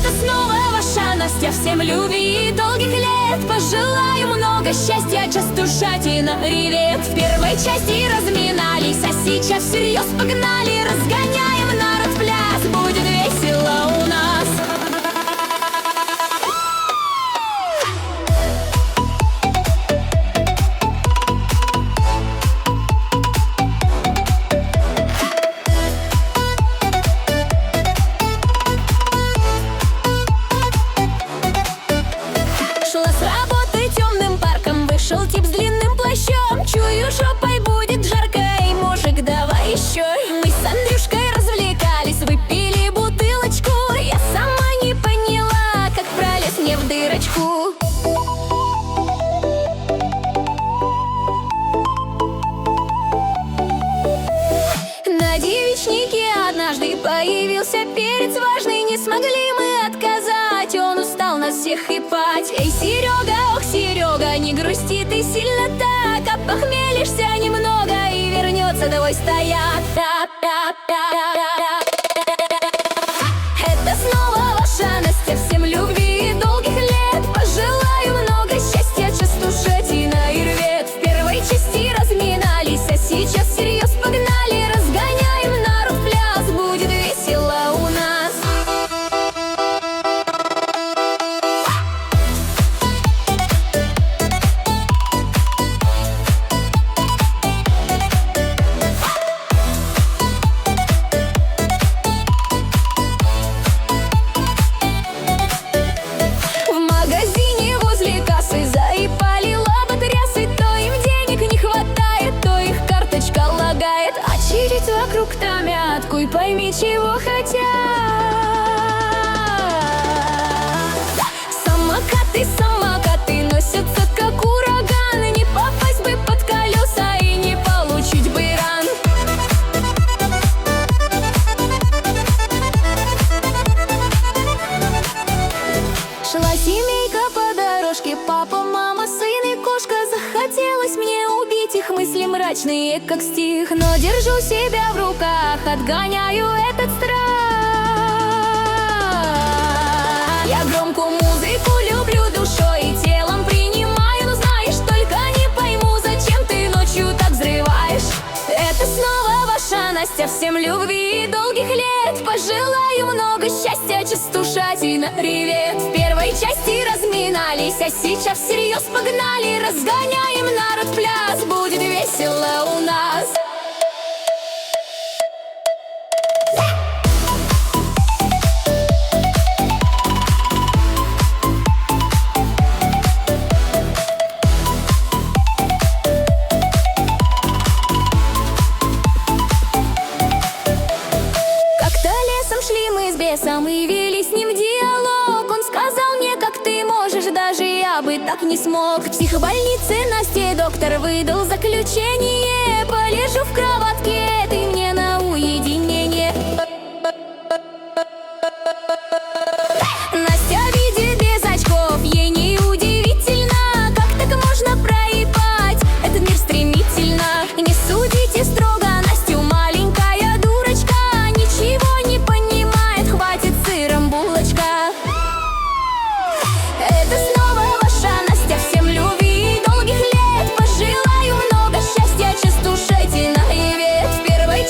Это снова ваша Настя. Всем любви и долгих лет. Пожелаю много счастья, частушатина ревет. В первой части разминались, а сейчас всерьез погнали. Разгоняем народ в пляс, будет весело у нас. Шла с работы темным парком, вышел тип с длинным плащом. Чую, жопой будет жарко, эй, мужик, давай еще. Мы с Андрюшкой развлекались, выпили бутылочку. Я сама не поняла, как пролез мне в дырочку. На девичнике однажды появился перец важный. Не смогли мы отказать, он устал нас всех ипать. Эй, Серега, ох, Серега, не грусти ты сильно так. Опохмелишься немного и вернется твой стояк. Это снова ваша Настя. Всем любви и долгих лет. Пожелаю много счастья, частушатина и рвет. В первой части разминались, а сейчас всерьез погнали. Разгоняем народ в пляс, будет весело у нас. В магазине возле кассы заипали лоботрясы. То им денег не хватает, то их карточка лагает. Очередь вокруг томятку, и пойми, чего хотят. Самокаты носятся, как ураган. Не попасть бы под колеса и не получить бы ран. Шла семейка по дорожке, папа, мама, сын и кошка. Захотелось мне убить их, мысли мрачные, как стих. Но держу себя в руках, отгоняю этот страх. Я громкую музыку люблю душой и телом принимаю. Но знаешь, только не пойму, зачем ты ночью так взрываешь. Это снова ваша Настя. Всем любви и долгих лет. Пожелаю много счастья, частушатина ревет. В первой части разминались, а сейчас всерьез погнали. Разгоняем народ в пляс, будет весело у нас. Как-то лесом шли мы с бесом и вели с ним диалог. Он сказал мне, как ты можешь, даже я бы так не смог. В психбольнице Насте доктор выдал заключение. Полежу в кроватке, ты мне на уединение. Настя видит без очков, ей не удивительно. Как так можно проебать этот мир стремительно? Не судите строго Настю, маленькая дурочка. Ничего не понимает, хватит сыром булочка. Это снова ваша Настя. Всем любви и долгих лет. Пожелаю много счастья, частушатина и вет. В первой